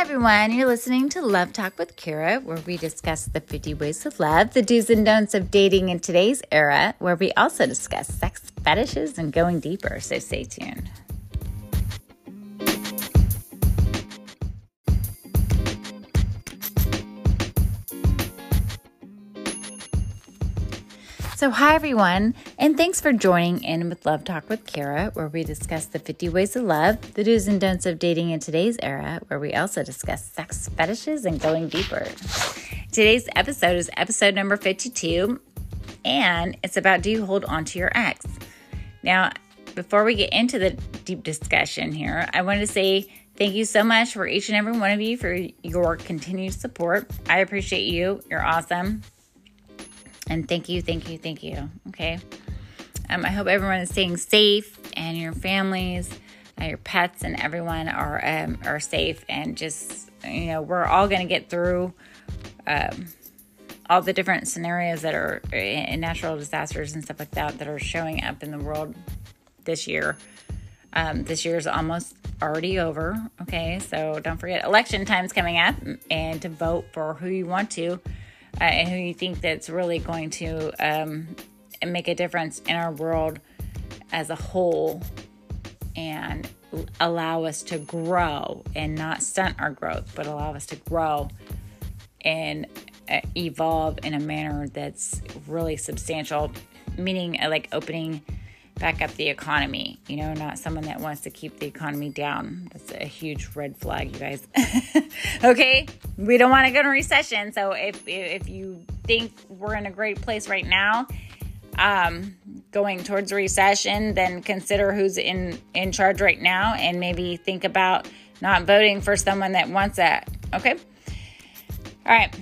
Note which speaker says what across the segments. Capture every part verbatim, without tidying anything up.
Speaker 1: everyone. You're listening to Love Talk with Kara, where we discuss the fifty ways to love, the do's and don'ts of dating in today's era, where we also discuss sex fetishes and going deeper. So stay tuned. So hi everyone, and thanks for joining in with Love Talk with Kara, where we discuss the fifty ways to love, the do's and don'ts of dating in today's era, where we also discuss sex fetishes and going deeper. Today's episode is episode number fifty-two, and it's about do you hold on to your ex? Now, before we get into the deep discussion here, I want to say thank you so much for each and every one of you for your continued support. I appreciate you. You're awesome. And thank you, thank you, thank you, okay? Um, I hope everyone is staying safe and your families, uh, your pets, and everyone are um, are safe. And just, you know, we're all going to get through um, all the different scenarios that are in natural disasters and stuff like that that are showing up in the world this year. Um, this year is almost already over, okay? So don't forget, election time's coming up, and to vote for who you want to. Uh, and who you think that's really going to um, make a difference in our world as a whole and allow us to grow and not stunt our growth, but allow us to grow and uh, evolve in a manner that's really substantial, meaning uh, like opening back up the economy, you know, not someone that wants to keep the economy down. That's a huge red flag, you guys. Okay? We don't want to go into recession. So if if you think we're in a great place right now, um, going towards a recession, then consider who's in, in charge right now and maybe think about not voting for someone that wants that. Okay? All right.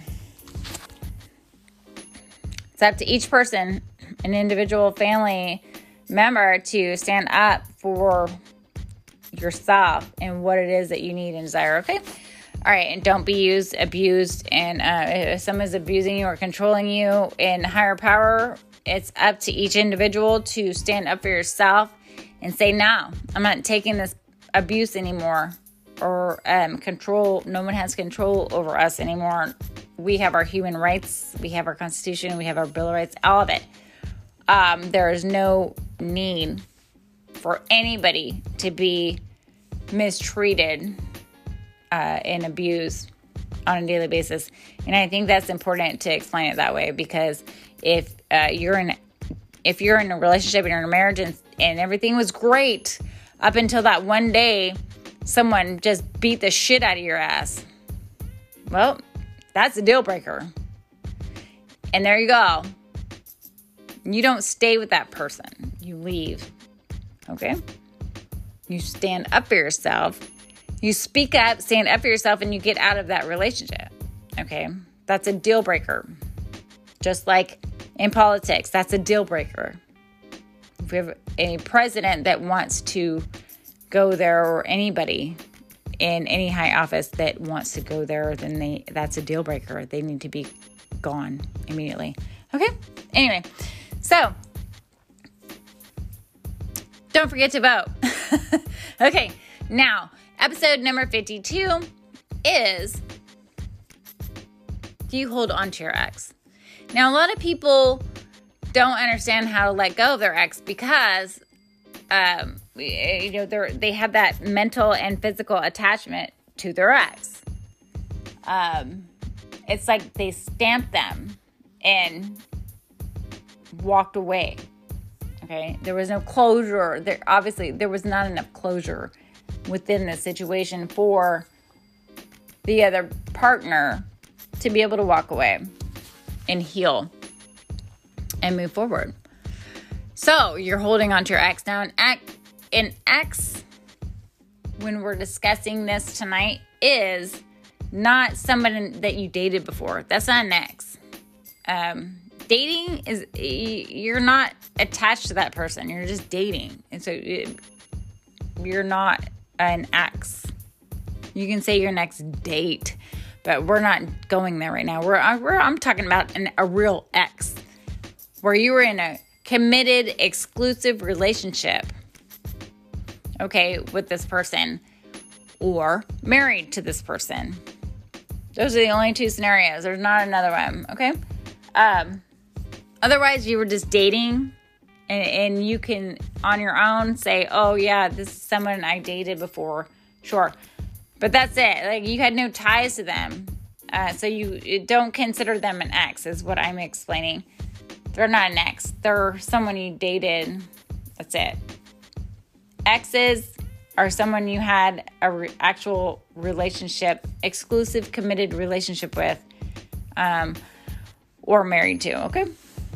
Speaker 1: It's up to each person, an individual family member, to stand up for yourself and what it is that you need and desire, okay? All right, and don't be used, abused, and uh, if someone's abusing you or controlling you in higher power, it's up to each individual to stand up for yourself and say, no, I'm not taking this abuse anymore, or um, control. No one has control over us anymore. We have our human rights, we have our Constitution, we have our Bill of Rights, all of it. Um, there is no need for anybody to be mistreated uh, and abused on a daily basis. And I think that's important to explain it that way, because if uh, you're in if you're in a relationship and you're in a marriage and, and everything was great up until that one day someone just beat the shit out of your ass, well, that's a deal breaker. And there you go. You don't stay with that person. You leave, okay? You stand up for yourself. You speak up, stand up for yourself, and you get out of that relationship, okay? That's a deal breaker. Just like in politics, that's a deal breaker. If we have a president that wants to go there, or anybody in any high office that wants to go there, then they that's a deal breaker. They need to be gone immediately, okay? Anyway. So, don't forget to vote. Okay, now, episode number fifty-two is, do you hold on to your ex? Now, a lot of people don't understand how to let go of their ex because, um, you know, they they have that mental and physical attachment to their ex. Um, it's like they stamp them and walked away. Okay, there was no closure. There obviously there was not enough closure within the situation for the other partner to be able to walk away and heal and move forward. So you're holding on to your ex. Now, an ex, an ex, when we're discussing this tonight, is not somebody that you dated before. That's not an ex. Um, dating is, you're not attached to that person. You're just dating. And so it, you're not an ex. You can say your next date, but we're not going there right now. We're, we're I'm talking about an, a real ex, where you were in a committed, exclusive relationship, okay, with this person, or married to this person. Those are the only two scenarios. There's not another one, okay? Um, otherwise, you were just dating, and, and you can, on your own, say, oh, yeah, this is someone I dated before. Sure. But that's it. Like, you had no ties to them. Uh, so you don't consider them an ex, is what I'm explaining. They're not an ex. They're someone you dated. That's it. Exes are someone you had a re- actual relationship, exclusive, committed relationship with, um, or married to, okay?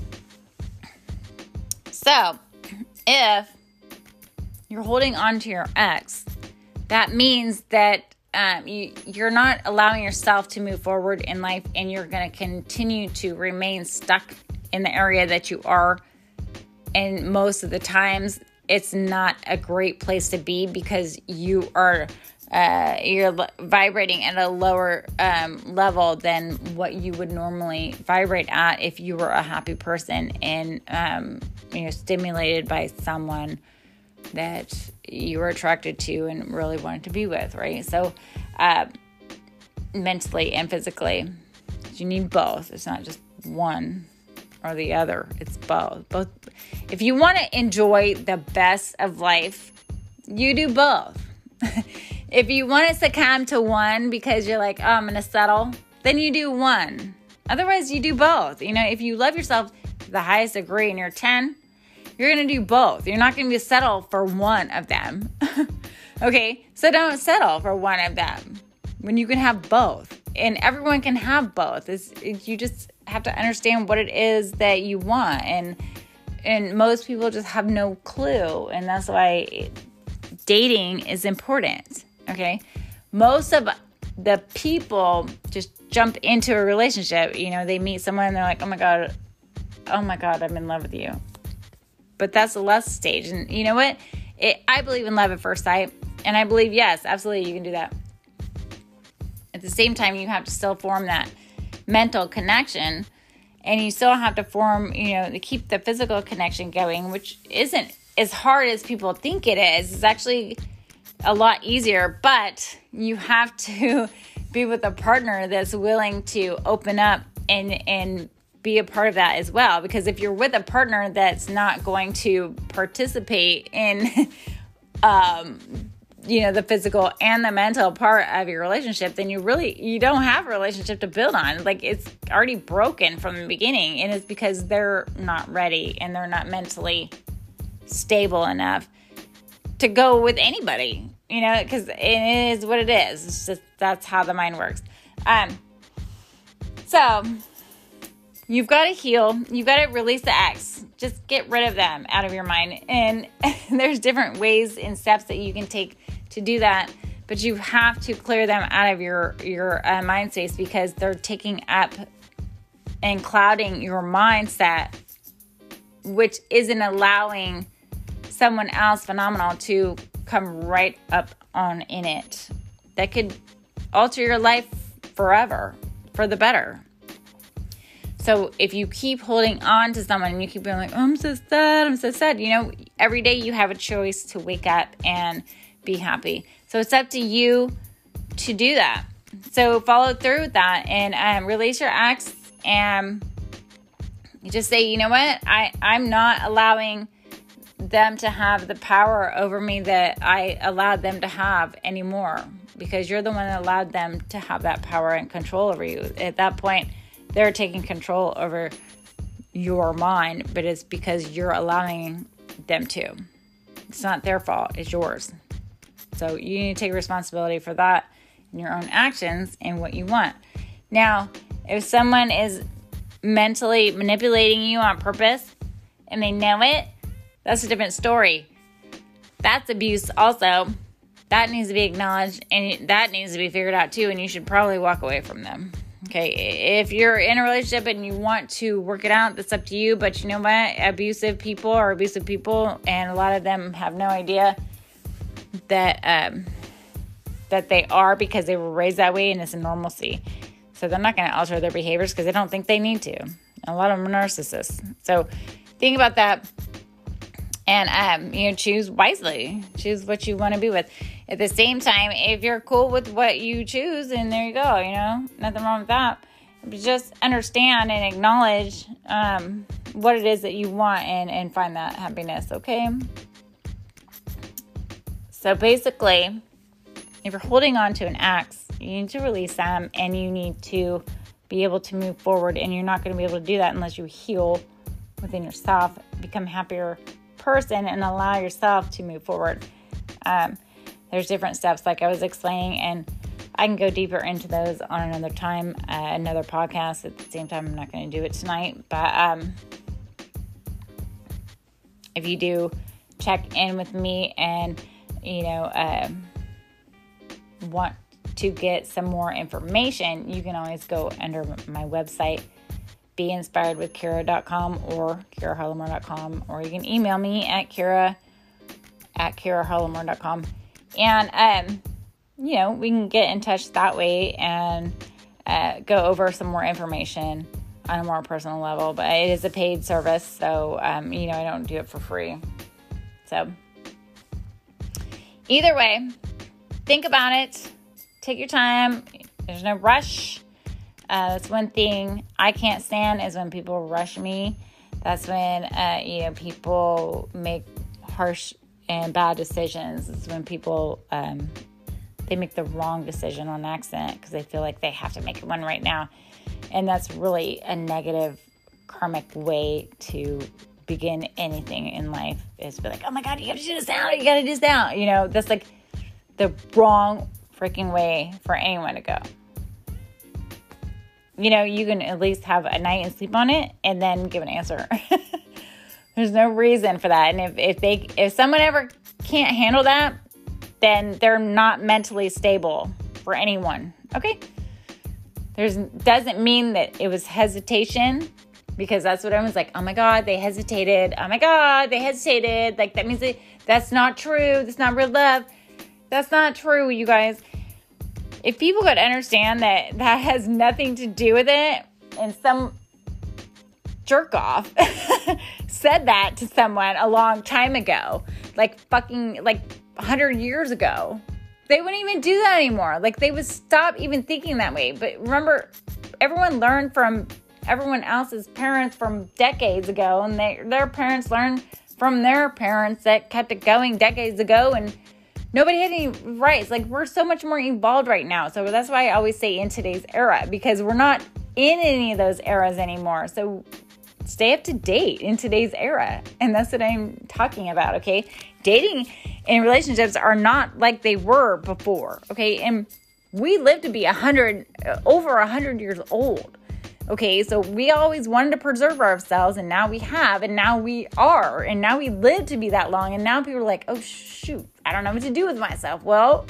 Speaker 1: So, if you're holding on to your ex, that means that um, you, you're not allowing yourself to move forward in life, and you're going to continue to remain stuck in the area that you are. And most of the times, it's not a great place to be because you are uh, you're l- vibrating at a lower um, level than what you would normally vibrate at if you were a happy person and um, you know stimulated by someone that you were attracted to and really wanted to be with, right? So uh, mentally and physically, you need both. It's not just one or the other. It's both. Both. If you want to enjoy the best of life, you do both. If you want to succumb to one because you're like, oh, I'm going to settle, then you do one. Otherwise, you do both. You know, if you love yourself to the highest degree and you're ten, you're going to do both. You're not going to settle for one of them. Okay? So don't settle for one of them when you can have both. And everyone can have both. It's, it, you just have to understand what it is that you want. And and most people just have no clue. And that's why dating is important. Okay? Most of the people just jump into a relationship. You know, they meet someone and they're like, oh my God, oh my God, I'm in love with you. But that's the lust stage. And you know what? It, I believe in love at first sight. And I believe, yes, absolutely, you can do that. At the same time, you have to still form that mental connection. And you still have to form, you know, to keep the physical connection going, which isn't as hard as people think it is. It's actually a lot easier. But you have to be with a partner that's willing to open up and and be a part of that as well. Because if you're with a partner that's not going to participate in, um, you know, the physical and the mental part of your relationship, then you really, you don't have a relationship to build on. Like, it's already broken from the beginning, and it's because they're not ready and they're not mentally stable enough to go with anybody, you know, because it is what it is. It's just, that's how the mind works. Um, so you've got to heal. You've got to release the ex. Just get rid of them out of your mind. And there's different ways and steps that you can take to do that. But you have to clear them out of your, your uh, mind space because they're taking up and clouding your mindset, which isn't allowing someone else phenomenal to come right up on in it. That could alter your life forever for the better. So if you keep holding on to someone and you keep being like, oh, I'm so sad, I'm so sad, you know, every day you have a choice to wake up and be happy. So it's up to you to do that. So follow through with that and um, release your ex and you just say, you know what, I, I'm not allowing them to have the power over me that I allowed them to have anymore, because you're the one that allowed them to have that power and control over you. At that point, they're taking control over your mind, but it's because you're allowing them to. It's not their fault, it's yours. So you need to take responsibility for that in your own actions and what you want. Now, if someone is mentally manipulating you on purpose and they know it, that's a different story. That's abuse also. That needs to be acknowledged and that needs to be figured out too, and you should probably walk away from them. Okay, if you're in a relationship and you want to work it out, that's up to you. But you know what? Abusive people are abusive people, and a lot of them have no idea that um, that they are because they were raised that way and it's a normalcy. So they're not going to alter their behaviors because they don't think they need to. A lot of them are narcissists. So think about that and um, you know, choose wisely. Choose what you want to be with. at the same time, if you're cool with what you choose, then there you go, you know, nothing wrong with that. But just understand and acknowledge um, what it is that you want and, and find that happiness, okay? So basically, if you're holding on to an ex, you need to release them and you need to be able to move forward. And you're not going to be able to do that unless you heal within yourself, become a happier person, and allow yourself to move forward. Um, there's different steps like I was explaining, and I can go deeper into those on another time, uh, another podcast. At the same time, I'm not going to do it tonight. But um, if you do check in with me and, you know, uh, want to get some more information, you can always go under my website, be inspired with kira dot com or kira harlemore dot com, or you can email me at kira at kira harlemore dot com. And, um, you know, we can get in touch that way and uh, go over some more information on a more personal level. But it is a paid service, so, um, you know, I don't do it for free. So, either way, think about it. Take your time. There's no rush. Uh, that's one thing I can't stand is when people rush me. That's when, uh, you know, people make harsh and bad decisions. It's when people, um, they make the wrong decision on accident because they feel like they have to make one right now. And that's really a negative karmic way to begin anything in life, is to be like, oh my God, you gotta do this now, you gotta do this now. You know, that's like the wrong freaking way for anyone to go. You know, you can at least have a night and sleep on it and then give an answer. There's no reason for that. And if, if they, if someone ever can't handle that, then they're not mentally stable for anyone. Okay. There's, doesn't mean that it was hesitation, because that's what everyone's like, oh my God, they hesitated. Oh my God, they hesitated. Like, that means they, that's not true. That's not real love. That's not true, you guys. If people could understand that that has nothing to do with it, and some jerk off said that to someone a long time ago, like fucking like one hundred years ago, they wouldn't even do that anymore. Like, they would stop even thinking that way. But remember, everyone learned from everyone else's parents from decades ago, and they, their parents learned from their parents that kept it going decades ago, and nobody had any rights. Like, we're so much more evolved right now. So that's why I always say in today's era, because we're not in any of those eras anymore. So stay up to date in today's era. And that's what I'm talking about, okay? Dating and relationships are not like they were before, okay? And we live to be a hundred, over a hundred years old, okay? So we always wanted to preserve ourselves, and now we have, and now we are, and now we live to be that long. And now people are like, oh, shoot, I don't know what to do with myself. Well,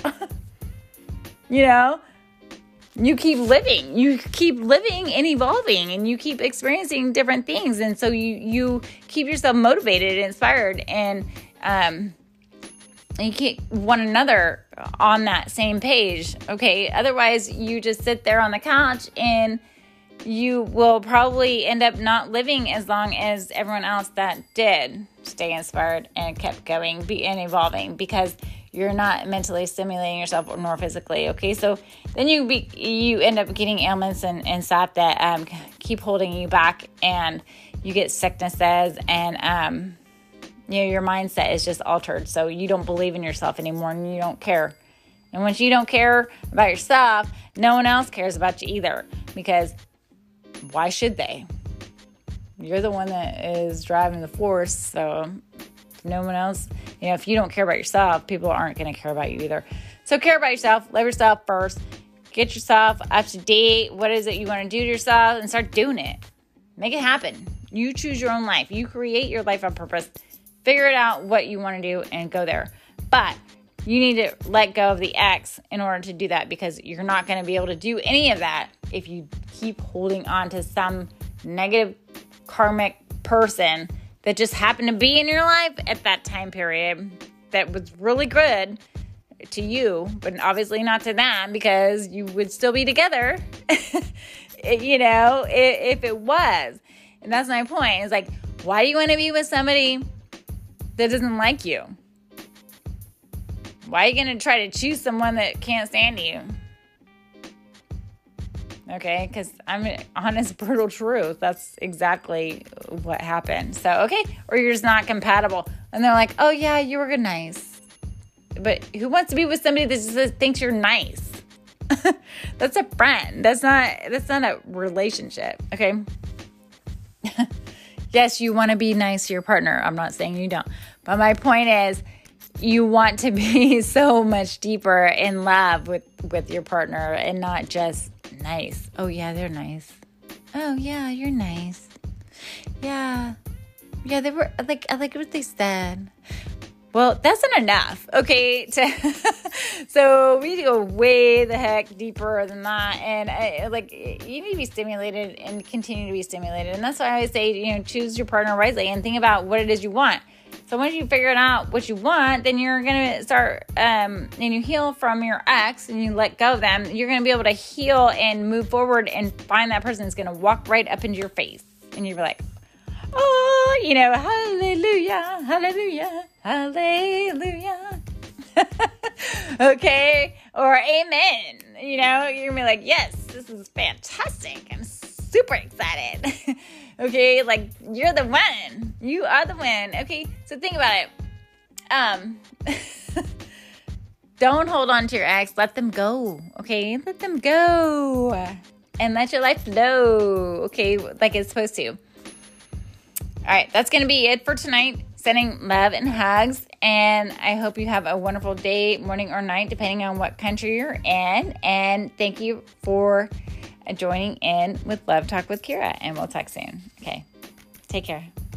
Speaker 1: you know, you keep living, you keep living and evolving, and you keep experiencing different things. And so you, you keep yourself motivated and inspired, and, um, you keep one another on that same page. Okay. Otherwise you just sit there on the couch and you will probably end up not living as long as everyone else that did stay inspired and kept going be, and evolving, because you're not mentally stimulating yourself nor physically. Okay. So then you be, you end up getting ailments and, and stuff that, um, keep holding you back, and you get sicknesses, and, um, you know, your mindset is just altered. So you don't believe in yourself anymore, and you don't care. And once you don't care about yourself, no one else cares about you either, because why should they? You're the one that is driving the force. So no one else, you know, if you don't care about yourself, people aren't going to care about you either. So care about yourself, love yourself first, get yourself up to date. What is it you want to do to yourself, and start doing it. Make it happen. You choose your own life. You create your life on purpose. Figure it out what you want to do and go there. But you need to let go of the ex in order to do that, because you're not going to be able to do any of that if you keep holding on to some negative karmic person that just happened to be in your life at that time period that was really good to you, but obviously not to them, because you would still be together, you know, if, if it was. And that's my point. It's like, why do you want to be with somebody that doesn't like you? Why are you going to try to choose someone that can't stand you? Okay, because I'm honest, brutal truth. That's exactly what happened. So, okay, or you're just not compatible. And they're like, oh, yeah, you were good, nice. But who wants to be with somebody that just thinks you're nice? That's a friend. That's not, that's not a relationship, okay? Yes, you want to be nice to your partner. I'm not saying you don't. But my point is, you want to be so much deeper in love with, with your partner and not just nice. Oh, yeah, they're nice. Oh, yeah, you're nice. Yeah. Yeah, they were, like, I like what they said. Well, that's not enough, okay? To, so we need to go way the heck deeper than that. And, I, like, you need to be stimulated and continue to be stimulated. And that's why I always say, you know, choose your partner wisely and think about what it is you want. So once you figure out what you want, then you're going to start, um, and you heal from your ex and you let go of them, you're going to be able to heal and move forward and find that person that's going to walk right up into your face. And you're like, oh, you know, hallelujah, hallelujah, hallelujah. Okay. Or amen. You know, you're going to be like, yes, this is fantastic. I'm super excited. Okay, like, you're the one. You are the one. Okay, so think about it. Um, don't hold on to your ex. Let them go. Okay, let them go. And let your life flow. Okay, like it's supposed to. All right, that's going to be it for tonight. Sending love and hugs. And I hope you have a wonderful day, morning, or night, depending on what country you're in. And thank you for joining in with Love Talk with Kira, and we'll talk soon. Okay, take care.